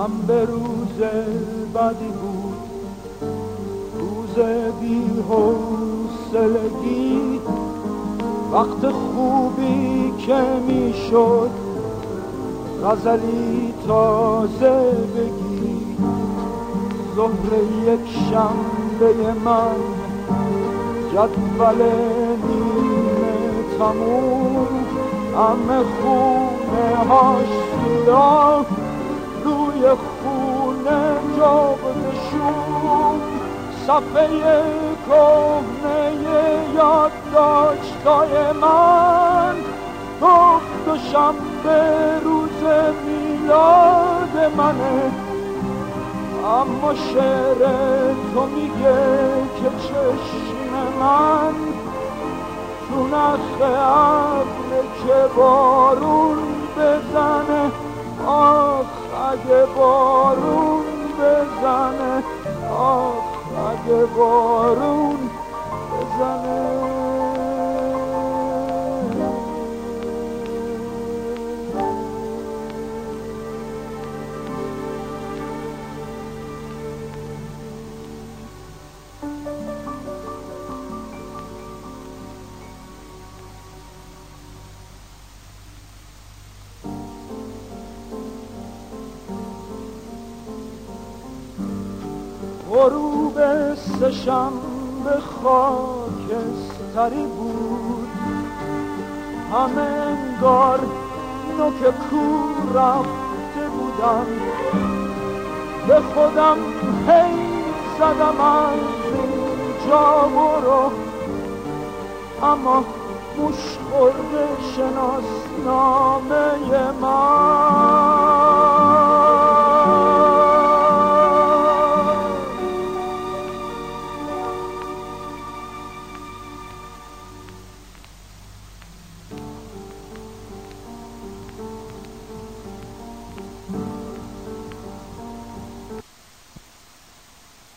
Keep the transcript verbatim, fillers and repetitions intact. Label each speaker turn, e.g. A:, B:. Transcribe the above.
A: شنبه روز بدی بود، روز بی حوصلگی، وقت خوبی که میشد غزلی تازه بگی. ظهر یک شنبه من، جدول نیمه تموم، همه خونه هاش سیاه، روی خونه جغد شوم، صفحه کهنه یادداشتای من گفت دوشنبه روز میلاد منه. اما شعر تو میگه که چشم من تو نخ ابر که بارون بزنه. آخ اگه بارون بزنه، آخ اگه بارون بزنه. غروب سه‌شنبه خاکستری بود، همه انگار نوک کور رفته بودم. به خودم هی زدم از اینجا برو، اما موش خورده شناسنامه من